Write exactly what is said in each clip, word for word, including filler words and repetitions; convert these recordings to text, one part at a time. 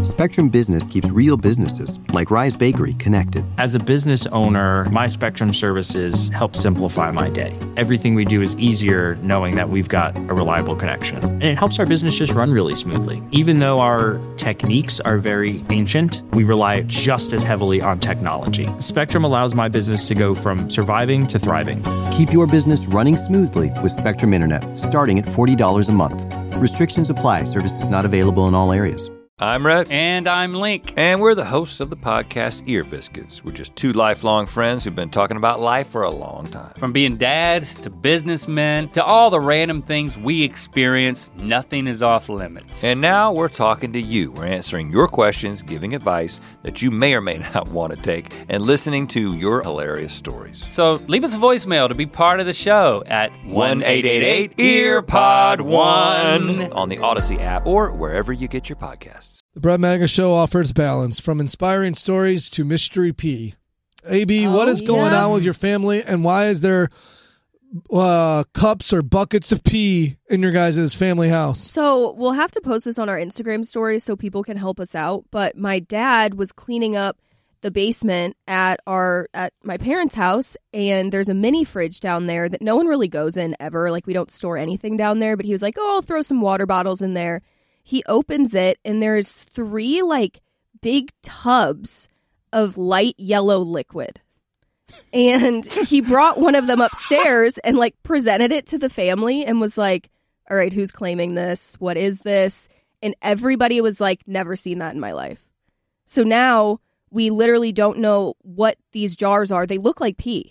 Spectrum Business keeps real businesses, like Rise Bakery, connected. As a business owner, my Spectrum services help simplify my day. Everything we do is easier knowing that we've got a reliable connection. And it helps our business just run really smoothly. Even though our techniques are very ancient, we rely just as heavily on technology. Spectrum allows my business to go from surviving to thriving. Keep your business running smoothly with Spectrum Internet, starting at forty dollars a month. Restrictions apply. Services not available in all areas. I'm Rhett. And I'm Link. And we're the hosts of the podcast Ear Biscuits. We're just two lifelong friends who've been talking about life for a long time. From being dads to businessmen to all the random things we experience, nothing is off limits. And now we're talking to you. We're answering your questions, giving advice that you may or may not want to take, and listening to your hilarious stories. So leave us a voicemail to be part of the show at one eight eight eight E A R P O D one on the Odyssey app or wherever you get your podcasts. The Brett Maga Show offers balance from inspiring stories to mystery pee. A B, oh, what is going yeah. on with your family, and why is there uh, cups or buckets of pee in your guys' family house? So we'll have to post this on our Instagram story so people can help us out. But my dad was cleaning up the basement at our at my parents' house, and there's a mini fridge down there that no one really goes in ever. Like, we don't store anything down there. But he was like, "Oh, I'll throw some water bottles in there." He opens it, and there's three, like, big tubs of light yellow liquid. And he brought one of them upstairs and, like, presented it to the family and was like, all right, who's claiming this? What is this? And everybody was like, never seen that in my life. So now we literally don't know what these jars are. They look like pee.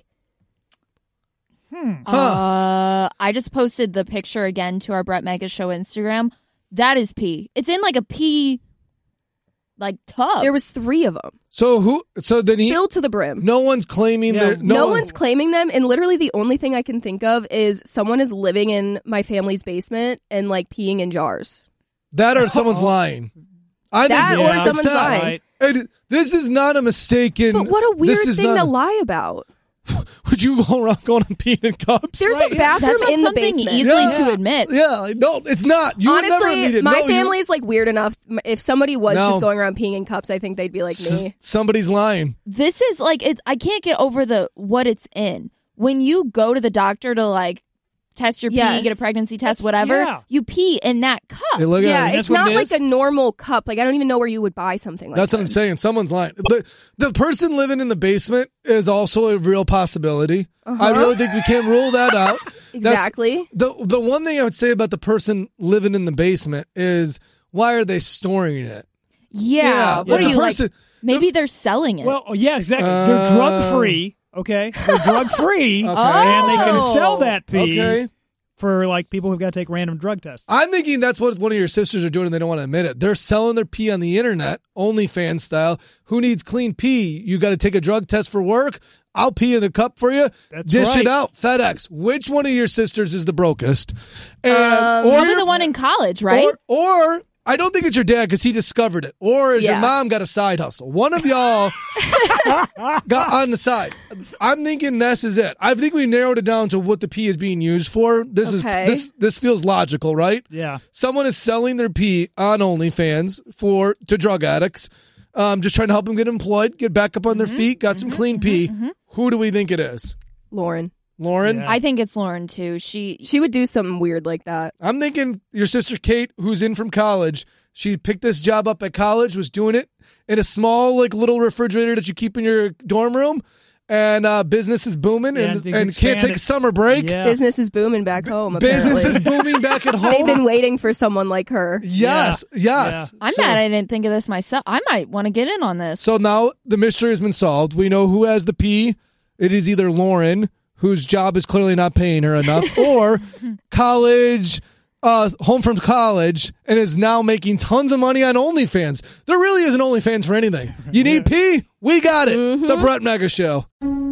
Hmm. Huh. Uh, I just posted the picture again to our Brett Mega Show Instagram. That is pee. It's in like a pee, like tub. There was three of them. So who? So then he filled to the brim. No one's claiming Yeah. that. No, No, one- one's claiming them. And literally the only thing I can think of is someone is living in my family's basement and like peeing in jars. that or someone's lying. I That think or it's someone's that. lying. And this is not a mistaken. But what a weird this is thing not to a- lie about. Would you go around going and peeing in cups? There's Right. a bathroom That's not in the something basement. easily Yeah. to admit. Yeah, no, it's not. You would never Honestly, admit it. my No, you- family is like weird enough. If somebody was No. just going around peeing in cups, I think they'd be like S- me. Somebody's lying. This is like it. I can't get over the what it's in. When you go to the doctor to like test your pee, Yes. get a pregnancy test, That's- whattever, yeah. you pee in that cup. Hey, look Yeah, at it. it's that's what not it like is? a normal cup. Like, I don't even know where you would buy something like That's what I'm this. saying. Someone's lying. The, the person living in the basement is also a real possibility. I really think we can't rule that out. That's- Exactly. The the one thing I would say about the person living in the basement is, why are they storing it? Yeah. Yeah, What but are the you person- like? Maybe they're selling it. Well, yeah, exactly. Uh, They're drug free. Okay, they're drug free, Okay. and they can Oh. sell that pee Okay. for like people who've got to take random drug tests. I'm thinking that's what one of your sisters are doing and they don't want to admit it. They're selling their pee on the internet, OnlyFans style. Who needs clean pee? You got to take a drug test for work? I'll pee in the cup for you. That's Dish right. it out. FedEx. Which one of your sisters is the brokest? And Um, or Probably your- the one in college, right? Or, or I don't think it's your dad because he discovered it. Or is your Yeah. mom got a side hustle? One of y'all got on the side. I'm thinking this is it. I think we narrowed it down to what the pee is being used for. This Okay. is this this feels logical, right? Yeah. Someone is selling their pee on OnlyFans for to drug addicts. Um, just trying to help them get employed, get back up on their feet, got some clean pee. Who do we think it is? Lauren. Lauren? Yeah. I think it's Lauren too. She She would do something weird like that. I'm thinking your sister Kate, who's in from college, she picked this job up at college, was doing it in a small, like, little refrigerator that you keep in your dorm room, and uh, business is booming, Yeah, and, and things and can't take expanded. summer break. Yeah. Business is booming back home, Business apparently. is booming back at home. They've been waiting for someone like her. yes, Yeah. yes. I'm So- mad I didn't think of this myself. I might want to get in on this. So now the mystery has been solved. We know who has the pee. It is either Lauren, whose job is clearly not paying her enough, or college, uh, home from college, and is now making tons of money on OnlyFans. There really isn't OnlyFans for anything. You need pee? We got it. The Brett Mega Show.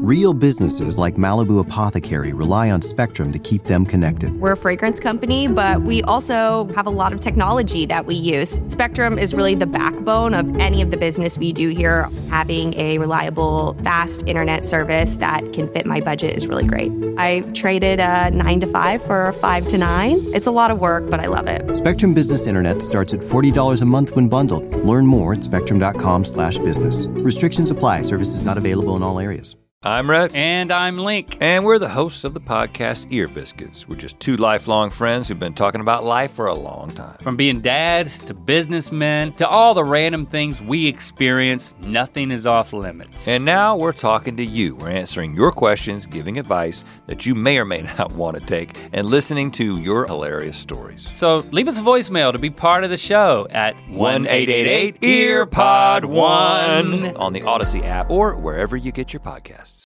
Real businesses like Malibu Apothecary rely on Spectrum to keep them connected. We're a fragrance company, but we also have a lot of technology that we use. Spectrum is really the backbone of any of the business we do here. Having a reliable, fast internet service that can fit my budget is really great. I traded a nine to five for a five to nine. It's a lot of work, but I love it. Spectrum Business Internet starts at forty dollars a month when bundled. Learn more at spectrum.com slash business. Restrictions apply. Services not available in all areas. I'm Rhett. And I'm Link. And we're the hosts of the podcast Ear Biscuits. We're just two lifelong friends who've been talking about life for a long time. From being dads to businessmen to all the random things we experience, nothing is off limits. And now we're talking to you. We're answering your questions, giving advice that you may or may not want to take, and listening to your hilarious stories. So leave us a voicemail to be part of the show at one eight eight eight, E A R P O D one on the Odyssey app or wherever you get your podcasts.